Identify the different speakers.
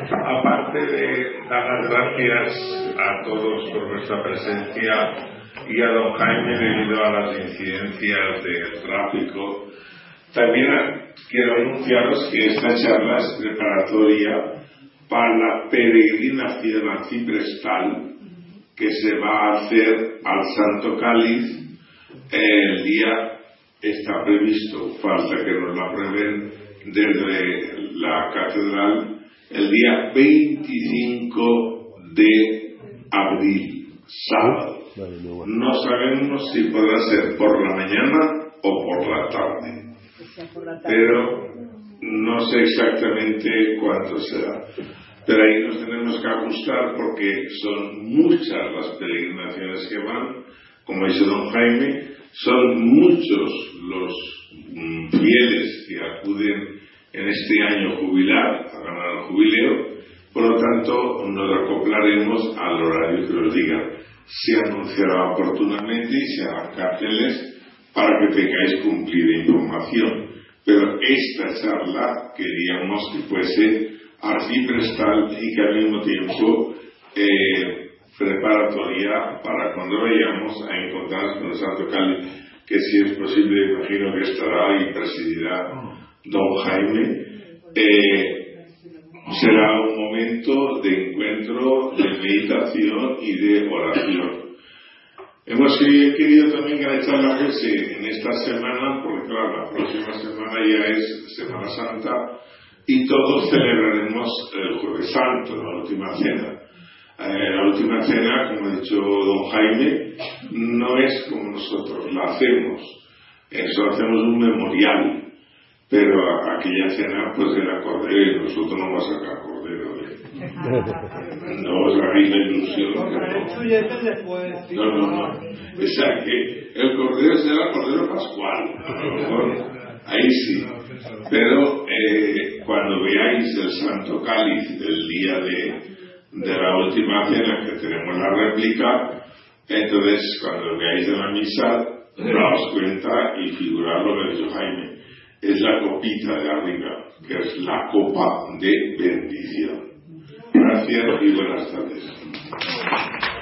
Speaker 1: Aparte de dar las gracias a todos por vuestra presencia y a don Jaime debido a las incidencias del tráfico, también quiero anunciaros que esta charla es preparatoria para la peregrinación a Ciprestal que se va a hacer al Santo Cáliz. El día está previsto, falta que nos la aprueben desde la catedral, el día 25 de abril, sábado. No sabemos si podrá ser por la mañana o por la tarde, pero no sé exactamente cuánto será. Pero ahí nos tenemos que ajustar porque son muchas las peregrinaciones que van, como dice don Jaime, son muchos los fieles que acuden en este año jubilar, a ganar el jubileo. Por lo tanto, nos acoplaremos al horario que nos digan. Se anunciará oportunamente y se harán carteles para que tengáis cumplida información. Pero esta charla queríamos que fuese arciprestal y que al mismo tiempo preparatoria para cuando vayamos a encontrarnos con el Santo Cáliz, que si es posible, imagino que estará y presidirá don Jaime. Será un momento de encuentro, de meditación y de oración. Hemos querido también que la charla fuese en esta semana, porque claro, la próxima semana ya es Semana Santa y todos celebraremos el Jueves Santo, la última cena. La última cena, como ha dicho don Jaime, no es como nosotros la hacemos. Eso hacemos un memorial. Pero aquella cena pues era cordero y nosotros no vamos a sacar cordero. No os hagáis la ilusión. No. O sea que el cordero será cordero pascual. A lo mejor ahí sí. Pero cuando veáis el Santo Cáliz el día de la última cena, que tenemos la réplica, entonces cuando veáis en la misa, daos cuenta y figurad lo que ha dicho Jaime. Es la copita de arriba, que es la copa de bendición. Gracias y buenas tardes.